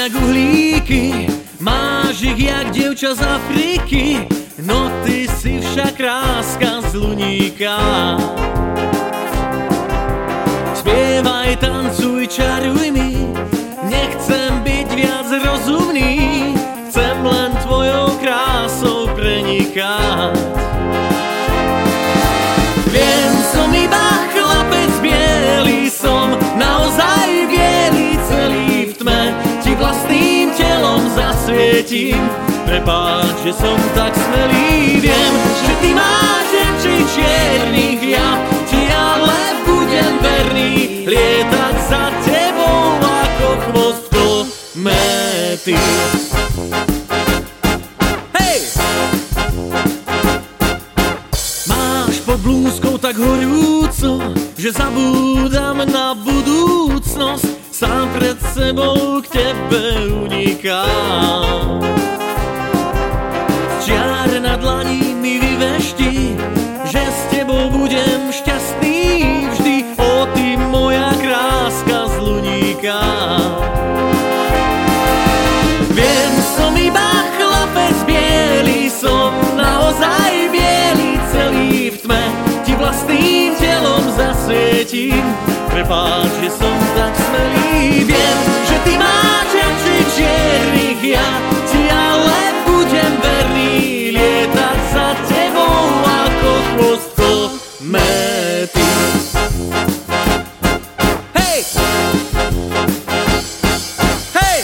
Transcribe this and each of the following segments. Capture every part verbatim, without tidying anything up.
jak uhlíky, máš ich jak dievča z Afriky, no ty si však kráska z Luníka. Spievaj, tancuj, čaruj mi, nechcem byť viac rozumný, chcem len tvojou krásou prenikať. Viem, som iba chlapec bielý, som naozaj bielý, celý v tme, ti vlastným telom zasvietím. Prepáč, že som tak smelý, viem, že ty máš oči čiernych, ja ti ale budem verný, lietať za tebou ako chvost kométy. Hej! Máš pod blúzkou tak horúco, že zabúdam na budúcnosť, sám pred sebou k tebe unikám. Čiar na dlani mi vyvešti, že s tebou budem šťastný vždy, o ty moja kráska z Luníka. Viem, som iba chlapec bielý, som naozaj bielý, celý v tme, ti vlastným telom zasvietím. Prepáč, že som tak smelý, viem, že ty máš oči čiernych, ja ti ale budem verný, lietať za tebou ako chvost kométy. Hej! Hej!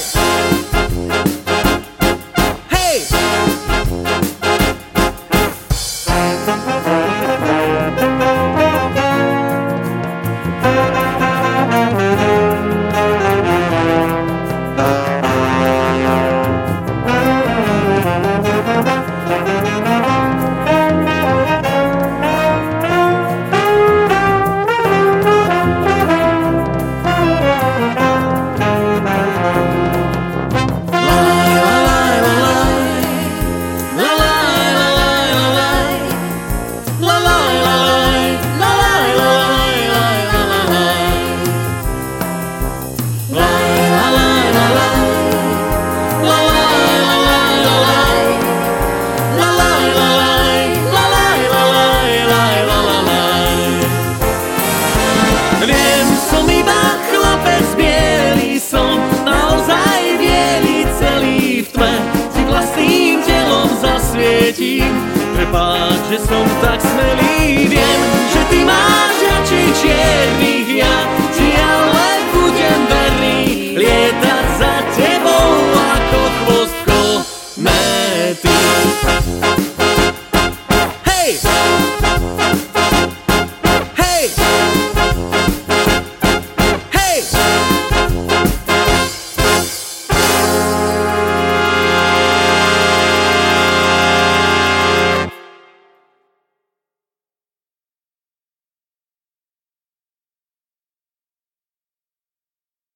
Hej! Viem, som iba chlapec bielý, som naozaj bielý, celý v tme, ti vlastným telom zasvietím. Prepáč, že som tak smelý, viem, že ty máš oči čiernych, ja ti ale budem verný, lietať za tebou ako chvost kométy. Hej!